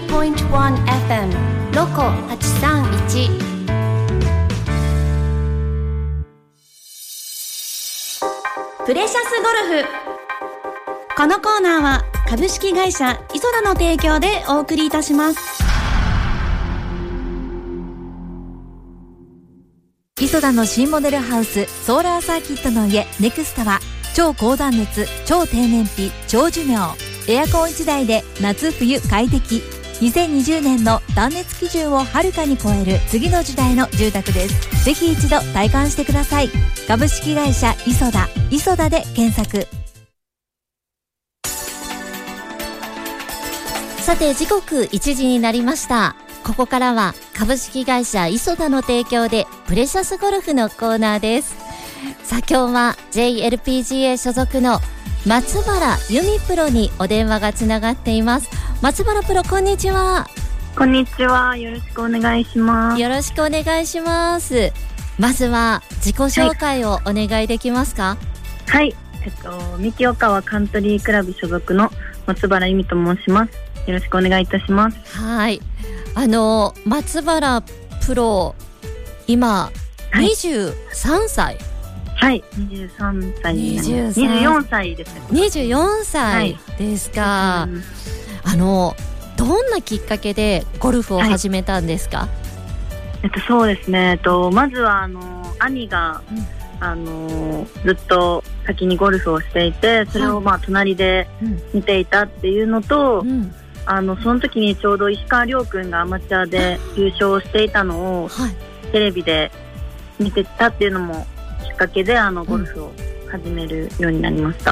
83.1 FM ロコ831。プレシャスゴルフ。 このコーナーは株式会社磯田の提供でお送りいたします。 磯田の新モデルハウスソーラーサーキットの家ネクスタは超高断熱、超低燃費、超寿命、エアコン1台で夏冬快適。2020年の断熱基準をはるかに超える次の時代の住宅です。ぜひ一度体感してください。株式会社磯田、磯田で検索。 さて時刻1時になりました。ここからは株式会社磯田の提供でプレシャスゴルフのコーナーです。さあ今日は JLPGA 所属の松原由美プロにお電話がつながっています。松原プロ、こんにちは。 こんにちは、よろしくお願いします。 よろしくお願いします。まずは自己紹介をお願いできますか？ はい、三木岡カントリークラブ所属の松原由美と申します。よろしくお願いいたします。 はい、松原プロ今23歳。 はい、23歳になります。24歳ですね。 24歳ですか。どんなきっかけでゴルフを始めたんですか？ そうですね、まずは兄が、ずっと先にゴルフをしていて、それを隣で見ていたっていうのと、その時にちょうど石川遼君がアマチュアで優勝していたのをテレビで見てたっていうのもきっかけでゴルフを始めるようになりました。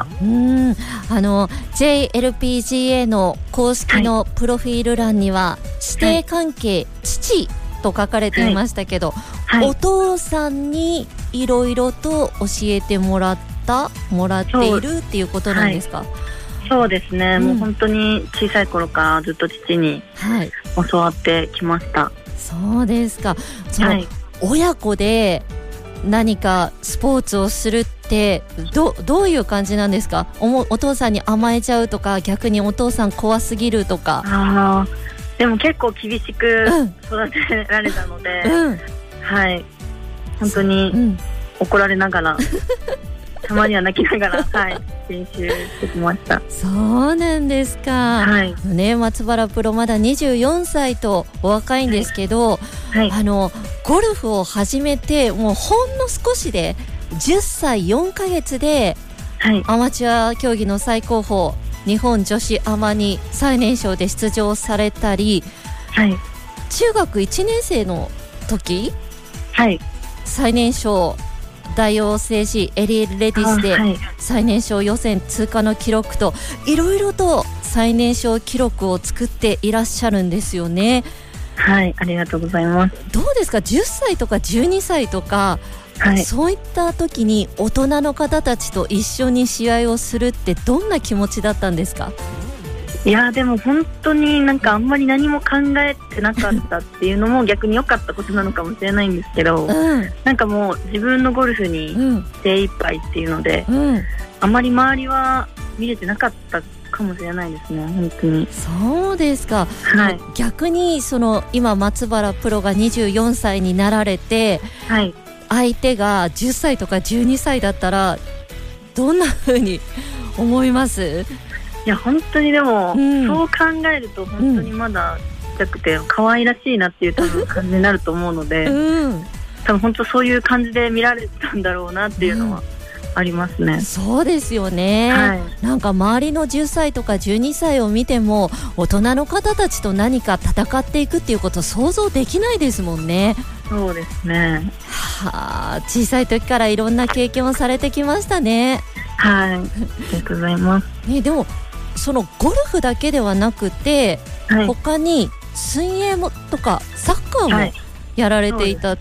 JLPGA の公式のプロフィール欄には、師弟関係、父と書かれていましたけど、お父さんにいろいろと教えてもらっているっていうことなんですか？ そうですね、もう本当に小さい頃からずっと父に教わってきました。 そうですか。親子で何かスポーツをするってどういう感じなんですか？お父さんに甘えちゃうとか、逆にお父さん怖すぎるとか。 でも結構厳しく育てられたので、はい、本当に怒られながらたまには泣きながら、練習してきました。 そうなんですか。松原プロまだ24歳とお若いんですけど、ゴルフを始めてもうほんの少しで10歳4ヶ月で、アマチュア競技の最高峰日本女子アマに最年少で出場されたり、中学1年生の時、最年少大王製紙エリーレディスで最年少予選通過の記録と、いろいろと最年少記録を作っていらっしゃるんですよね。 はい、ありがとうございます。 どうですか、10歳とか12歳とか、そういった時に大人の方たちと一緒に試合をするってどんな気持ちだったんですか？ いやでも本当にあんまり何も考えてなかったっていうのも逆に良かったことなのかもしれないんですけど、もう自分のゴルフに精一杯っていうので、あんまり周りは見れてなかったかもしれないですね、本当に。 そうですか。逆に今松原プロが24歳になられて、相手が10歳とか12歳だったらどんな風に思います？ いや本当にでも、そう考えると本当にまだちっちゃくて可愛らしいなっていう多分感じになると思うので、多分本当そういう感じで見られてたんだろうなっていうのはありますね。 そうですよね、周りの10歳とか12歳を見ても大人の方たちと何か戦っていくっていうこと想像できないですもんね。 そうですね。 小さい時からいろんな経験をされてきましたね。 ありがとうございます。 でもそのゴルフだけではなくて、他に水泳もとかサッカーもやられていたって、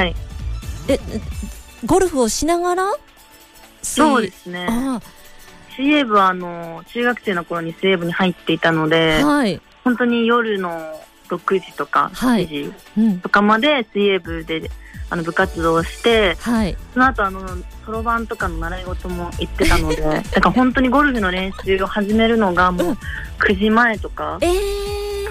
ゴルフをしながらそうですね。水泳部は中学生の頃に水泳部に入っていたので、本当に夜の6時とか7時とかまで水泳部で部活動をして、その後そろばんとかの習い事も行ってたのでだから本当にゴルフの練習を始めるのがもう9時前とか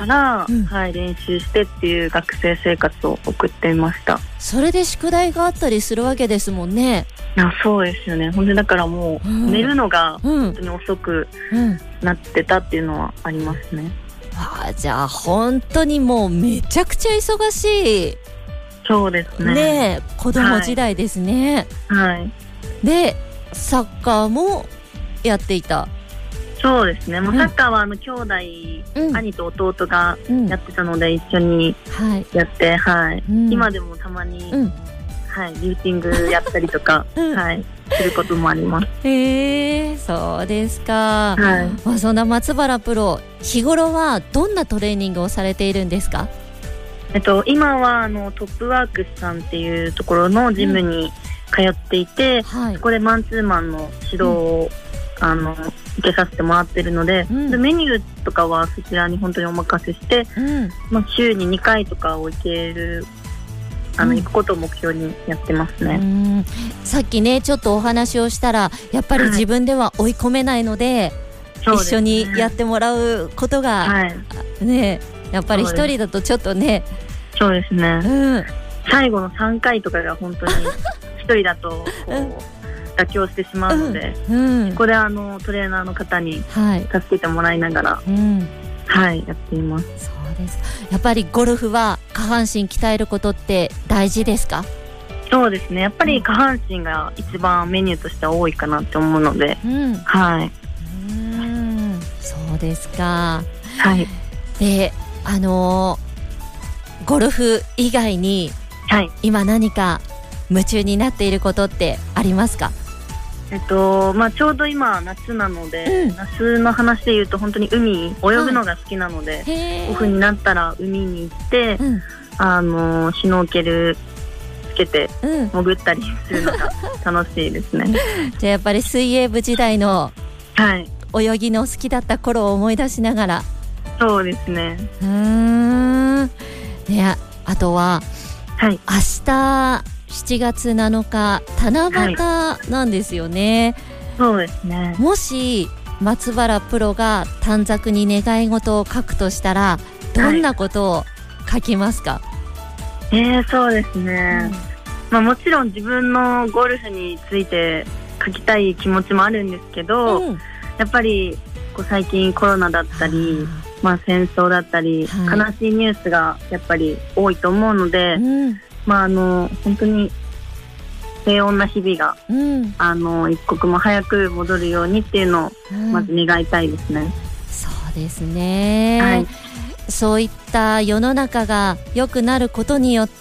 から、はい、練習してっていう学生生活を送っていました。 それで宿題があったりするわけですもんね。 そうですよね。本当にだからもう、寝るのが本当に遅くなってたっていうのはありますね。 じゃあ本当にもうめちゃくちゃ忙しい。 そうですね。 ね、子供時代ですね。 はい。 で、サッカーもやっていた。 そうですね。もうサッカーは兄弟、兄と弟がやってたので、一緒にやって、はい。今でもたまに、はい、リフティングやったりとか、はい、することもあります。 そうですか。 はい。 そんな松原プロ、日頃はどんなトレーニングをされているんですか？ 今はトップワークスさんっていうところのジムに通っていて、そこでマンツーマンの指導を、受けさせてもらってるので、メニューとかはそちらに本当にお任せして、週に2回とかを行ける、行くことを目標にやってますね。 さっきねちょっとお話をしたら、やっぱり自分では追い込めないので、一緒にやってもらうことが、ね、やっぱり一人だとちょっとね。 そうですね。最後の3回とかが本当に一人だとこう妥協してしまうので、ここでトレーナーの方に助けてもらいながら、はい、やっています。 そうです。やっぱりゴルフは下半身鍛えることって大事ですか？ そうですね。やっぱり下半身が一番メニューとしては多いかなって思うので、はい。 そうですか。 はい。 で、ゴルフ以外に、今何か夢中になっていることってありますか？ ちょうど今夏なので、夏の話で言うと本当に海、泳ぐのが好きなので、オフになったら海に行って、シュノーケルつけて潜ったりするのが楽しいですね。 じゃあやっぱり水泳部時代の泳ぎの好きだった頃を思い出しながら。 そうですね。 ね、あとは、明日7月7日七夕なんですよね。 そうですね。 もし松原プロが短冊に願い事を書くとしたら、どんなことを書きますか？ そうですね。もちろん自分のゴルフについて書きたい気持ちもあるんですけど、やっぱり最近コロナだったり、戦争だったり、悲しいニュースがやっぱり多いと思うので、本当に平穏な日々が、一刻も早く戻るようにっていうのをまず願いたいですね。 そうですね。そういった世の中が良くなることによって、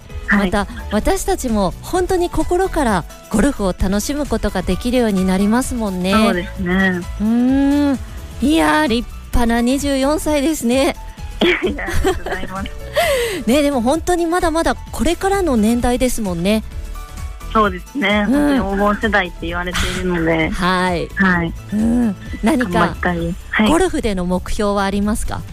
また私たちも本当に心からゴルフを楽しむことができるようになりますもんね。 そうですね。 いやー、立派な24歳ですね。 ありがとうございます。 ね、でも本当にまだまだこれからの年代ですもんね。 そうですね。本当に黄金世代って言われているので、 何かゴルフでの目標はありますか？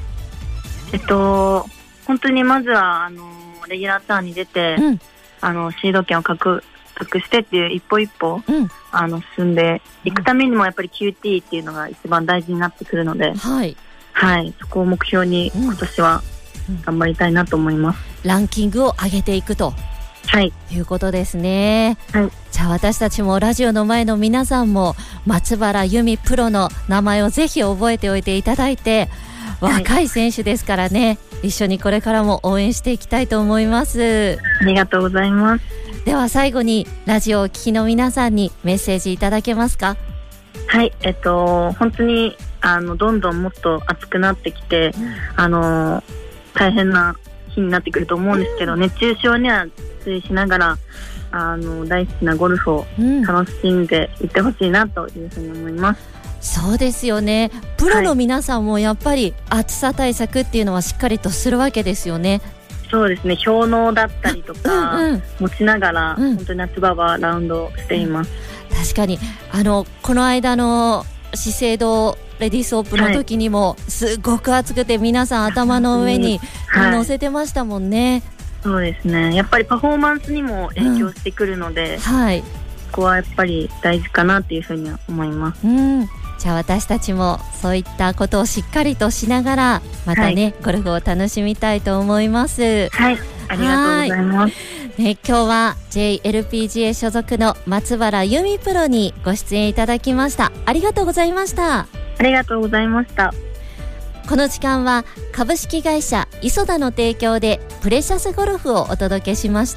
本当にまずはレギュラーツアーに出て、シード権を獲得してっていう一歩一歩、進んでいくためにもやっぱり QT っていうのが一番大事になってくるので、そこを目標に今年は頑張りたいなと思います。 ランキングを上げていくと、いうことですね。じゃあ私たちもラジオの前の皆さんも松原由美プロの名前をぜひ覚えておいていただいて、若い選手ですからね、一緒にこれからも応援していきたいと思います。 ありがとうございます。 では最後にラジオをお聞きの皆さんにメッセージいただけますか？ 本当にどんどんもっと暑くなってきて、大変な日になってくると思うんですけど、熱中症には注意しながら大好きなゴルフを楽しんでいってほしいなというふうに思います。 そうですよね。プロの皆さんもやっぱり暑さ対策っていうのはしっかりとするわけですよね。 そうですね。氷嚢だったりとか持ちながら、本当に夏場はラウンドしています。 確かにこの間の資生堂レディースオープンの時にもすごく暑くて皆さん頭の上に乗せてましたもんね。 そうですね。やっぱりパフォーマンスにも影響してくるので、ここはやっぱり大事かなっていうふうには思います。 じゃあ私たちもそういったことをしっかりとしながらまたね、ゴルフを楽しみたいと思います。 はい、ありがとうございます。 今日は JLPGA 所属の松原由美プロにご出演いただきました。ありがとうございました。 ありがとうございました。 この時間は株式会社磯田の提供でプレシャスゴルフをお届けしました。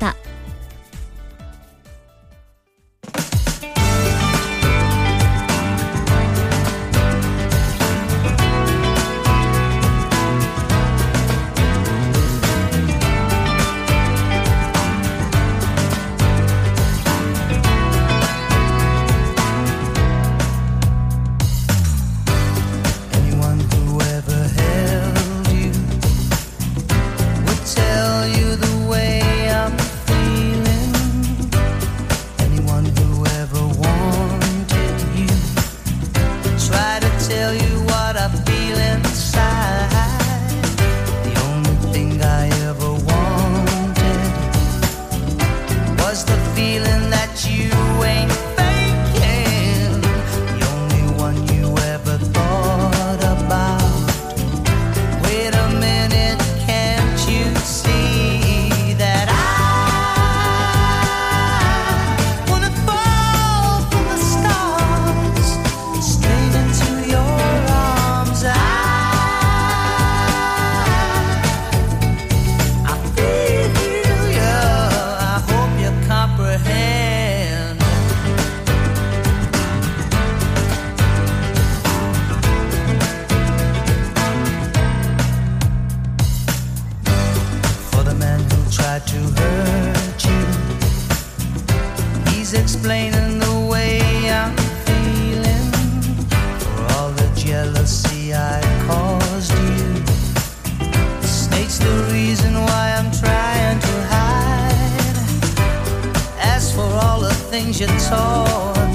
Explaining the way I'm feeling for all the jealousy I caused you. States the reason why I'm trying to hide. As for all the things you taught